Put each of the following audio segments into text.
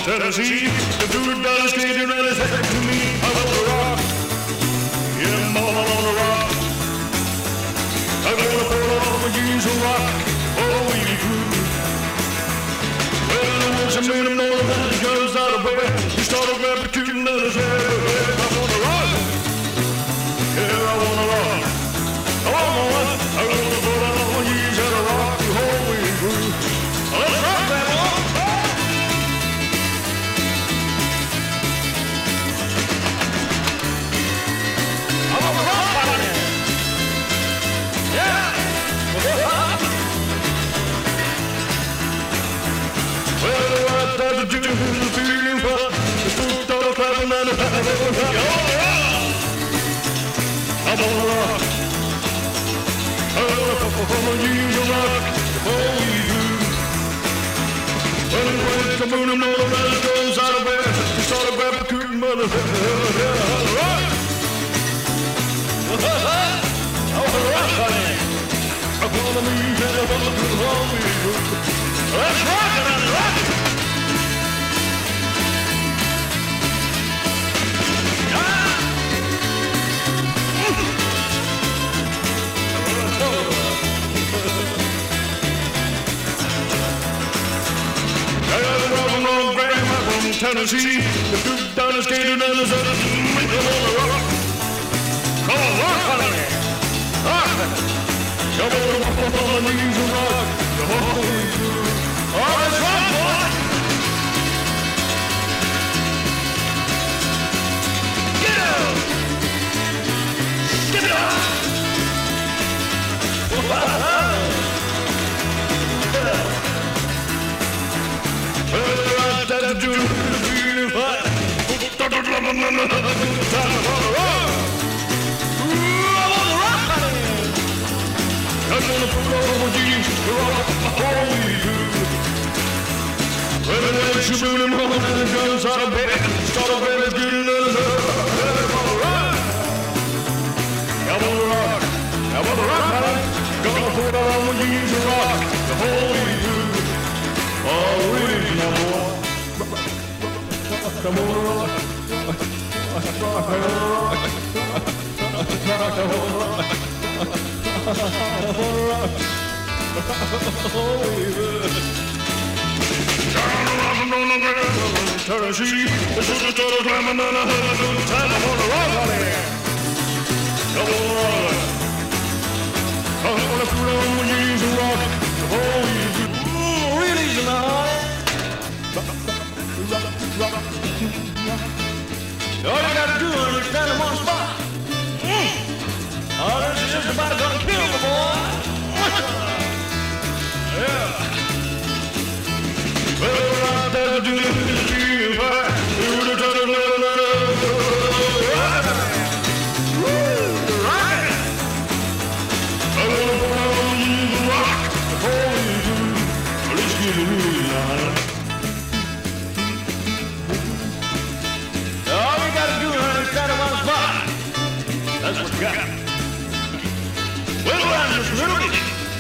Tennessee. The dude does skating and his head to me. I wanna rock. Yeah, mama, I wanna rock. I wanna pull off my jeans and rock. Oh, we could. Well, once I made him know that he goes out of bed, he started grabbing kicking in his head. I wanna rock. Yeah, I wanna rock. I wanna pull off my jeans and rock. Oh, we could. Let's rock that one. Let's rock it and rock it! Tennessee, the dude down the skater and the sun, make them on the rock. Come on, rock, honey. Rock. Come on the knees and rock. Oh, let's rock, boy. Get out. Get it up. Come on, Tennessee, this is the total time and then I had a good time. I wanna rock on it. Come on, rock. I wanna put on my jeans and rock. Oh, really easy now. All you gotta do is stand in one spot. Oh, this is just about gonna kill me, boy. Yeah. Well, I better do this if I do the total rock. I wanna put on you rock. Oh, you do. Let's get it really now. All you gotta do is stand in one spot. That's what you got. Well, I'm just little bit.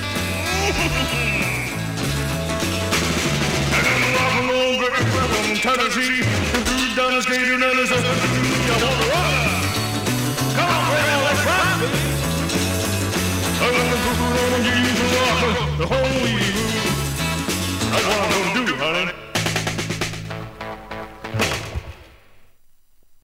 I got a rock and roll girl from Tennessee. The dude down the skater and there's a I wanna rock. Come on, girl, let's rock. I wanna put on my jeans and rock the whole week.